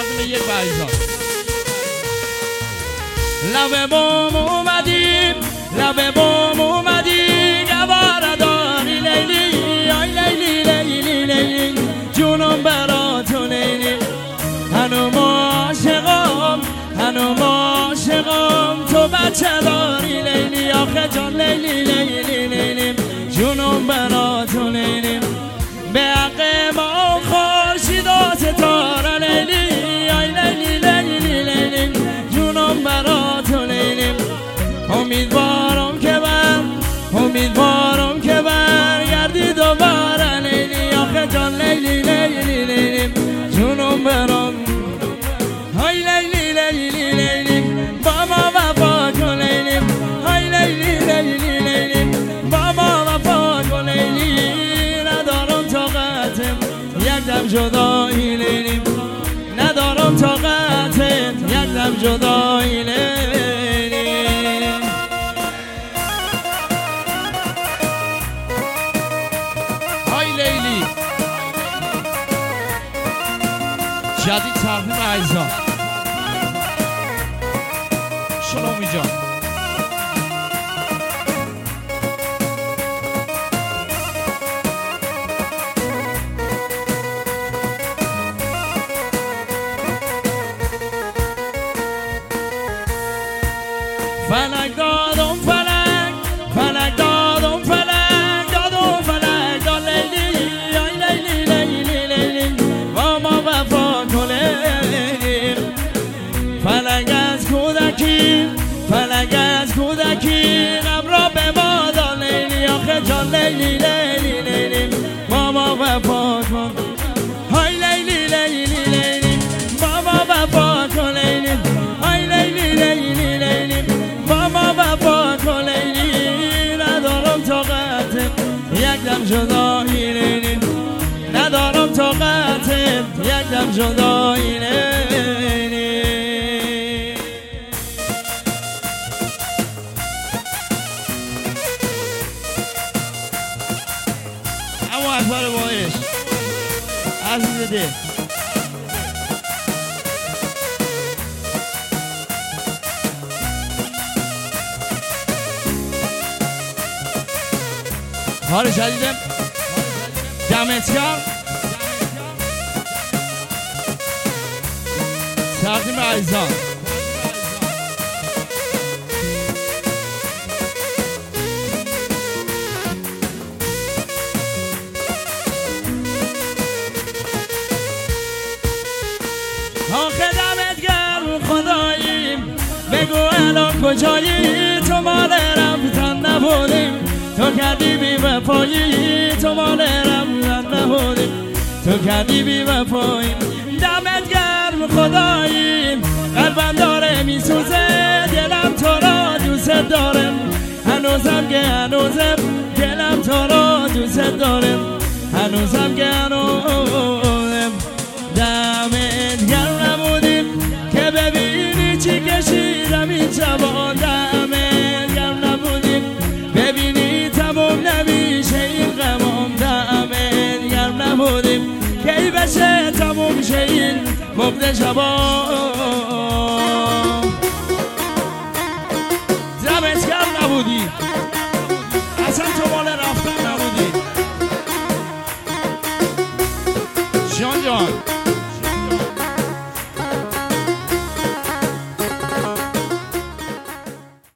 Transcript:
بدون یک بریزان لب بام اومدیم لب بام اومدی گواره داری لیلی آی لیلی لیلی لیلی جونم برا تو لیلی هنوم عاشقم تو بچه داری لیلی آخه جان لیلی لیلی لیلی جونم برا تو لیلی به حق ما خورشید و ستاره لیلی آی لیلی لیلی لیلی جونم برا تو لیلی امیدوارم که برگردی دوباره لیلی آخه جان لیلی لیلی لیلی جونم برام های لیلی لیلی لیلی با ما وفا کن لیلی های لیلی لیلی لیلی با ما وفا کن لیلی ندارم طاقتم یک دم جدایی لیلی ندارم طاقتم یک دم جدایی لیلی جدید تقدیم عزیزان شلومی جان فلک دادم فلک دادم فلک دادم فلک داد لیلی آی لیلی لیلی لیلی با ما وفا کنیم فلک از کودکی غم را به ما داد لیلی آخه جان لیلی لیلی لیلی با ما وفا کن های لیلی لیلی لیلی با ما وفا کن لیلی های لیلی لیلی لیلی با ما وفا کن لیلی ندارم طاقت یک دم جدایی لیلی ندارم طاقت یک دم جدایی لیلی اما اکبر بایش عزیز ده کار جدیدم دمت گرم تقدیم عزیزان آخه دمت گرم خداییم بگو الان کجایی تو مال رفتن نبودیم تو کردی بی وفایی تو مال رفتن نبودیم تو کردی بی وفایی دمت گرم خداییم قلبم داره میسوزه دلم تو را دوست دارم هنوزم که هنوزم دلم تو را دوست دارم هنوزم که هنوزم دمت گرم نبودیم که ببینی چی کشیدم این جوان دمت گرم نبودیم ببینی تمام نمیشه این غمام دمت گرم نبودیم کی بشه تموم شه این مبد شبان دمت گرم نبودی اصلا تو مال رفتن نبودی جان